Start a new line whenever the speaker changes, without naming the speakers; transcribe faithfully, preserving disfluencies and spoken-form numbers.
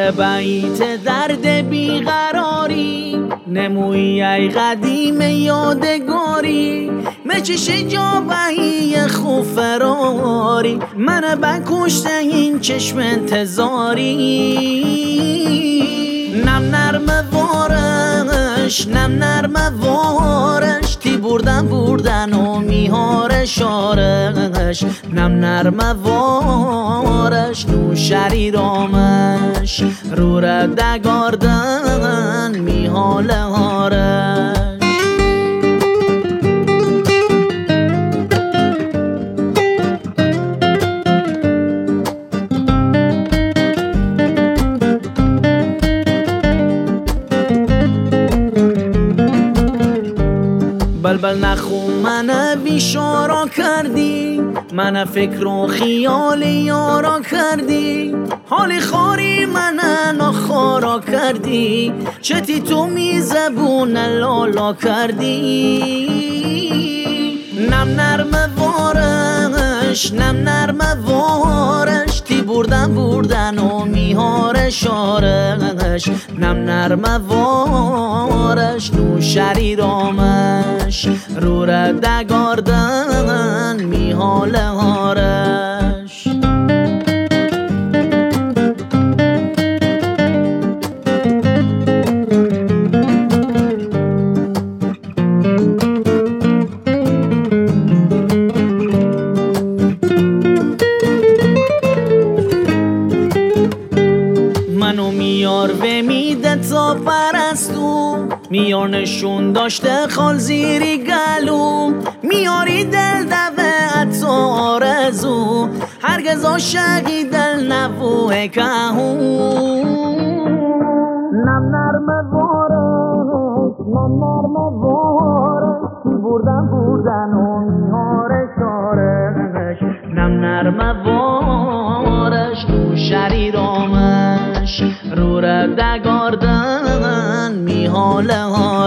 در بیت درد بیقراری نمویی ای قدیم یادگاری مچش جا بهی خوفراری من بکشته این چشم انتظاری نم نرم وارش نم نرم وارش تی بردن بردن و میهار شارش نم نرم وارش نوشری رامش رو ردگاردن میحال هارش بلبل نخو من بیشارا کردی من فکر و خیال یارا کردی حال خاری من نخارا کردی چتی تو می زبون لالا کردی نم نرم وارش نم نرم وارش تی بردن بردن و میهار شارش نم نرم وارش نوشری رامش رو ردگاردن میحال هارش منو میار و میده تا پرستو میار نشون داشته خال زیری گلو میاری دل دوه اتو آرزو هرگز عاشقی دل نبوه کهو نم نرم وارش نم نرم وارش تی بردن بردن و میهار شارش نم نرم وارش نوشری رامش رو ردگاردن میحال ها